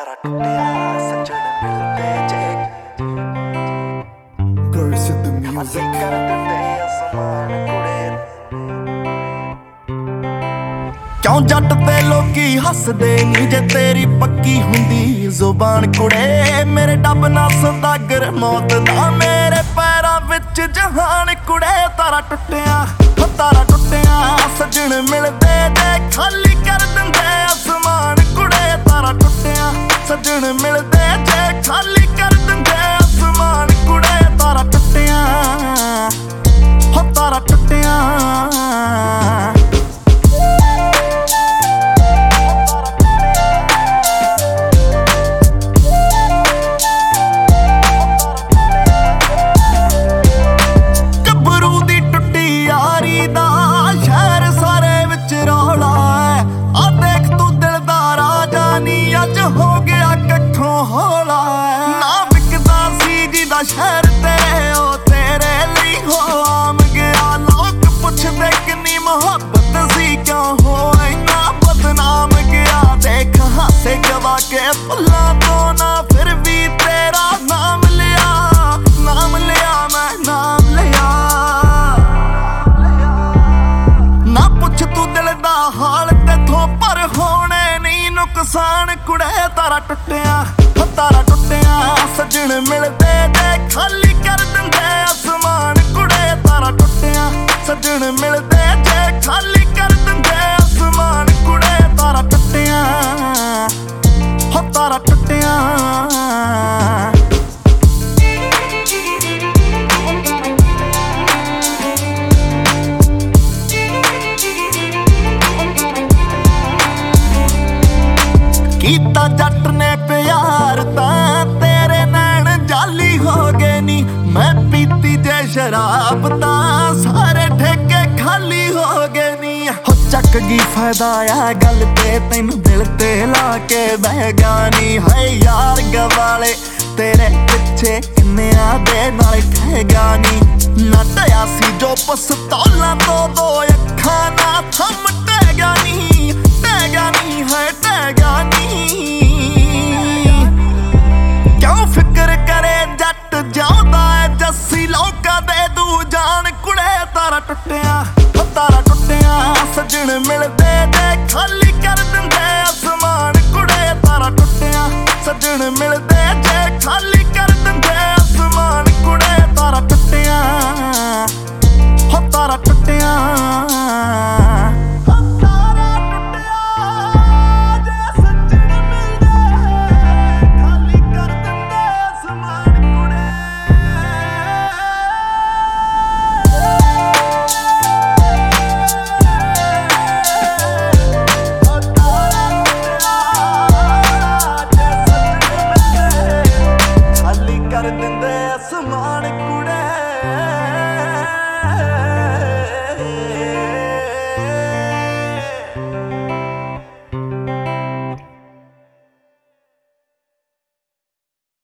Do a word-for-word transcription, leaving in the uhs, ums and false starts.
ਤਾਰਾ ਟੁੱਟਿਆ ਸੱਜਣ ਮਿਲਦੇ ਜੇ Curse of the music ਅਸੀਂ ਕਰ ਦਿੰਦੇ ਅਸਮਾਨ ਕੁੜੇ। ਕਿਉਂ ਜੱਟ ਤੇ ਲੋਕੀ ਹੱਸਦੇ ਨੀ ਜੇ ਤੇਰੀ ਪੱਕੀ ਹੁੰਦੀ ਜ਼ੁਬਾਨ ਕੁੜੇ। ਮੇਰੇ ਡੱਬ ਨਾ ਸੌਦਾਗਰ ਮੌਤ ਦਾ ਮੇਰੇ ਪੈਰਾਂ ਵਿੱਚ ਜਹਾਨ ਕੁੜੇ। ਤਾਰਾ ਟੁੱਟਿਆ ਹੋ ਤਾਰਾ ਟੁੱਟਿਆ ਸੱਜਣ ਮਿਲਦੇ ਜੇ ਖਾਲੀ ਕਰ ਦਿੰਦੇ ਅਸਮਾਨ ਕੁੜੇ। ਤਾਰਾ ਟੁੱਟਿਆ ਸੱਜਣ ਮਿਲਦੇ ਜੇ ਖਾਲੀ ਕਰ ਦਿੰਦੇ ਅਸਮਾਨ ਕੁੜੇ। ਤਾਰਾ ਟੁੱਟਿਆ ਹੋ ਤਾਰਾ ਟੁੱਟਿਆ शहर ते ओ तेरे लिए हो आम गया। लोग पुछदे किन्नी मोहब्बत सी क्यों हो इन्ना बदनाम गया। देख हासे गवा के फुल्लां तो ना फिर भी तेरा नाम लिया नाम लिया मैं नाम लिया। ना पुछ तू दिल दा हाल तेथों पर होने नहीं नुकसान कुड़े। तारा टुट्टिया तारा टुट्टिया सज्जण मिलदे जे खाली कर दिंदे आसमान कुड़े। तारा टुट्टिया सज्जण मिलदे जे खाली कर दिंदे आसमान कुड़े। तारा टुट्टिया हो तारा टुट्टिया कीता जट ने प्यार तां तेरे नैन जाली हो गए नी। मैं पीती जे शराब तां सारे ठेके खाली हो गए नी। हो चक गी फायदा आ गल ते तैनू दिल ते ला के बह गानी। है यार गवाले तेरे पिछे किन्निया दे नाल ठहगा नी। नटया सी जो पस्तौलां तो दो अखां ना थम टहगा नी टहगा नी है टहगा नी। क्यों फिक्र करे जट जांदा है जस्सी लोकां दे दू जान कुड़े। तारा टुट्टिया हो तारा टुट्टिया सज्जण मिलदे जे खाली कर दिंदे आसमान कुड़े। तारा टुट्टिया सज्जण मिलदे